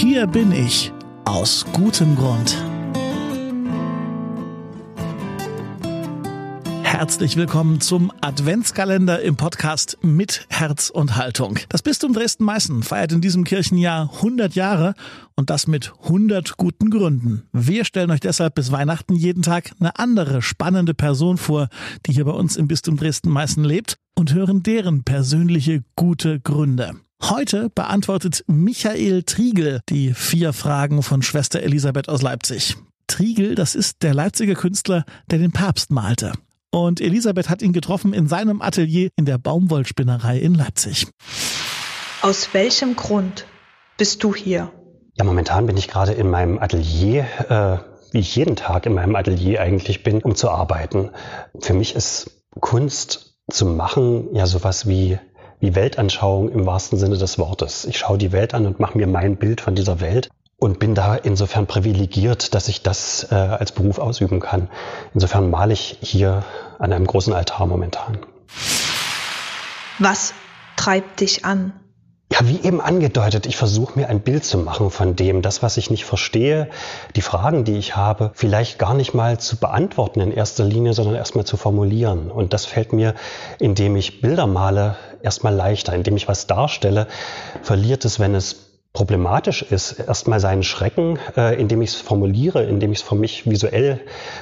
Hier bin ich, aus gutem Grund. Herzlich willkommen zum Adventskalender im Podcast mit Herz und Haltung. Das Bistum Dresden-Meißen feiert in diesem Kirchenjahr 100 Jahre und das mit 100 guten Gründen. Wir stellen euch deshalb bis Weihnachten jeden Tag eine andere spannende Person vor, die hier bei uns im Bistum Dresden-Meißen lebt, und hören deren persönliche gute Gründe. Heute beantwortet Michael Triegel die 4 Fragen von Schwester Elisabeth aus Leipzig. Triegel, das ist der Leipziger Künstler, der den Papst malte. Und Elisabeth hat ihn getroffen in seinem Atelier in der Baumwollspinnerei in Leipzig. Aus welchem Grund bist du hier? Ja, momentan bin ich gerade in meinem Atelier, wie ich jeden Tag in meinem Atelier eigentlich bin, um zu arbeiten. Für mich ist Kunst zu machen ja sowas wie Weltanschauung im wahrsten Sinne des Wortes. Ich schaue die Welt an und mache mir mein Bild von dieser Welt. Und bin da insofern privilegiert, dass ich das als Beruf ausüben kann. Insofern male ich hier an einem großen Altar momentan. Was treibt dich an? Ja, wie eben angedeutet, ich versuche mir ein Bild zu machen von dem, das, was ich nicht verstehe, die Fragen, die ich habe, vielleicht gar nicht mal zu beantworten in erster Linie, sondern erstmal zu formulieren. Und das fällt mir, indem ich Bilder male, erstmal leichter. Indem ich was darstelle, verliert es, wenn es problematisch ist, erstmal seinen Schrecken, indem ich es formuliere, indem ich es für mich visuell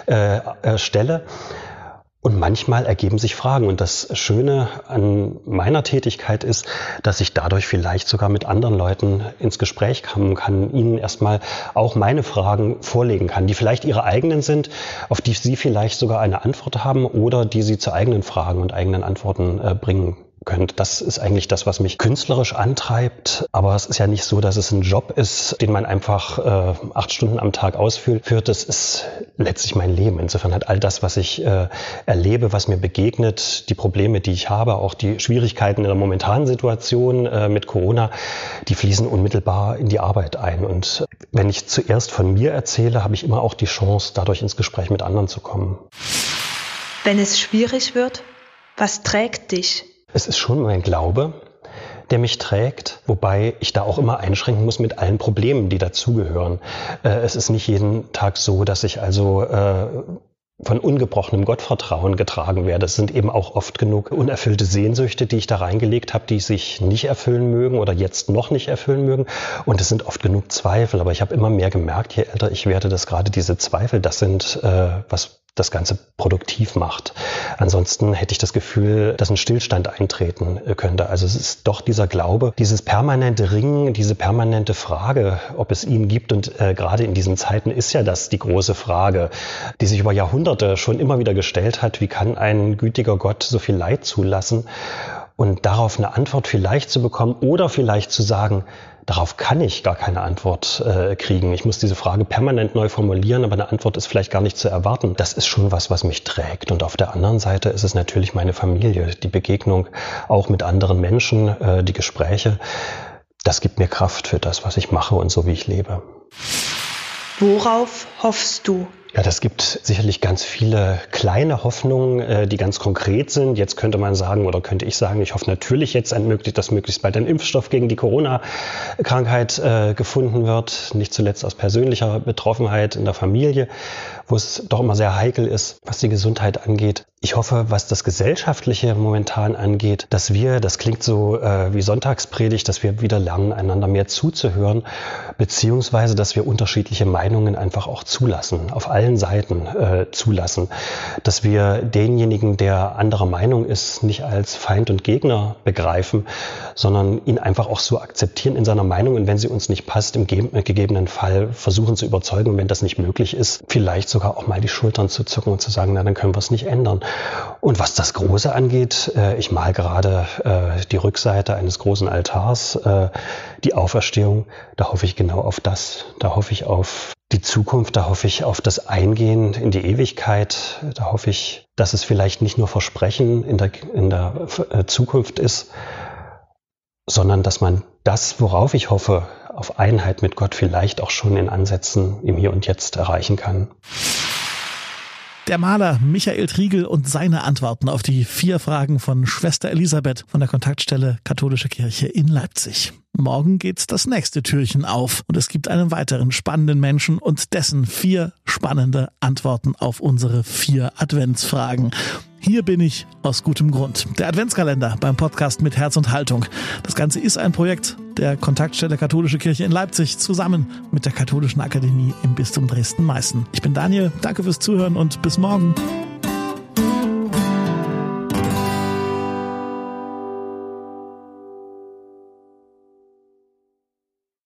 stelle. Und manchmal ergeben sich Fragen. Und das Schöne an meiner Tätigkeit ist, dass ich dadurch vielleicht sogar mit anderen Leuten ins Gespräch kommen kann, ihnen erstmal auch meine Fragen vorlegen kann, die vielleicht ihre eigenen sind, auf die sie vielleicht sogar eine Antwort haben oder die sie zu eigenen Fragen und eigenen Antworten bringen könnt. Das ist eigentlich das, was mich künstlerisch antreibt. Aber es ist ja nicht so, dass es ein Job ist, den man einfach 8 Stunden am Tag ausführt. Das ist letztlich mein Leben. Insofern hat all das, was ich erlebe, was mir begegnet, die Probleme, die ich habe, auch die Schwierigkeiten in der momentanen Situation mit Corona, die fließen unmittelbar in die Arbeit ein. Und wenn ich zuerst von mir erzähle, habe ich immer auch die Chance, dadurch ins Gespräch mit anderen zu kommen. Wenn es schwierig wird, was trägt dich? Es ist schon mein Glaube, der mich trägt, wobei ich da auch immer einschränken muss mit allen Problemen, die dazugehören. Es ist nicht jeden Tag so, dass ich also von ungebrochenem Gottvertrauen getragen werde. Es sind eben auch oft genug unerfüllte Sehnsüchte, die ich da reingelegt habe, die sich nicht erfüllen mögen oder jetzt noch nicht erfüllen mögen. Und es sind oft genug Zweifel. Aber ich habe immer mehr gemerkt, je älter ich werde, dass gerade diese Zweifel das sind, was das Ganze produktiv macht. Ansonsten hätte ich das Gefühl, dass ein Stillstand eintreten könnte. Also es ist doch dieser Glaube, dieses permanente Ringen, diese permanente Frage, ob es ihn gibt. Und gerade in diesen Zeiten ist ja das die große Frage, die sich über Jahrhunderte schon immer wieder gestellt hat. Wie kann ein gütiger Gott so viel Leid zulassen? Und darauf eine Antwort vielleicht zu bekommen oder vielleicht zu sagen, darauf kann ich gar keine Antwort kriegen. Ich muss diese Frage permanent neu formulieren, aber eine Antwort ist vielleicht gar nicht zu erwarten. Das ist schon was mich trägt. Und auf der anderen Seite ist es natürlich meine Familie, die Begegnung auch mit anderen Menschen, die Gespräche. Das gibt mir Kraft für das, was ich mache und so, wie ich lebe. Worauf hoffst du? Ja, das gibt sicherlich ganz viele kleine Hoffnungen, die ganz konkret sind. Jetzt könnte man sagen oder könnte ich sagen, ich hoffe natürlich jetzt, dass möglichst bald ein Impfstoff gegen die Corona-Krankheit gefunden wird. Nicht zuletzt aus persönlicher Betroffenheit in der Familie, wo es doch immer sehr heikel ist, was die Gesundheit angeht. Ich hoffe, was das Gesellschaftliche momentan angeht, dass wir, das klingt so wie Sonntagspredigt, dass wir wieder lernen, einander mehr zuzuhören, beziehungsweise, dass wir unterschiedliche Meinungen einfach auch zulassen, auf allen Seiten zulassen. Dass wir denjenigen, der anderer Meinung ist, nicht als Feind und Gegner begreifen, sondern ihn einfach auch so akzeptieren in seiner Meinung und wenn sie uns nicht passt, im gegebenen Fall versuchen zu überzeugen und wenn das nicht möglich ist, vielleicht sogar auch mal die Schultern zu zucken und zu sagen, na, dann können wir es nicht ändern. Und was das Große angeht, ich male gerade die Rückseite eines großen Altars, die Auferstehung, da hoffe ich genau auf das. Da hoffe ich auf die Zukunft, da hoffe ich auf das Eingehen in die Ewigkeit, da hoffe ich, dass es vielleicht nicht nur Versprechen in der Zukunft ist, sondern dass man das, worauf ich hoffe, auf Einheit mit Gott vielleicht auch schon in Ansätzen im Hier und Jetzt erreichen kann. Der Maler Michael Triegel und seine Antworten auf die 4 Fragen von Schwester Elisabeth von der Kontaktstelle Katholische Kirche in Leipzig. Morgen geht das nächste Türchen auf und es gibt einen weiteren spannenden Menschen und dessen 4 spannende Antworten auf unsere 4 Adventsfragen. Hier bin ich aus gutem Grund. Der Adventskalender beim Podcast mit Herz und Haltung. Das Ganze ist ein Projekt der Kontaktstelle Katholische Kirche in Leipzig zusammen mit der Katholischen Akademie im Bistum Dresden-Meißen. Ich bin Daniel, danke fürs Zuhören und bis morgen.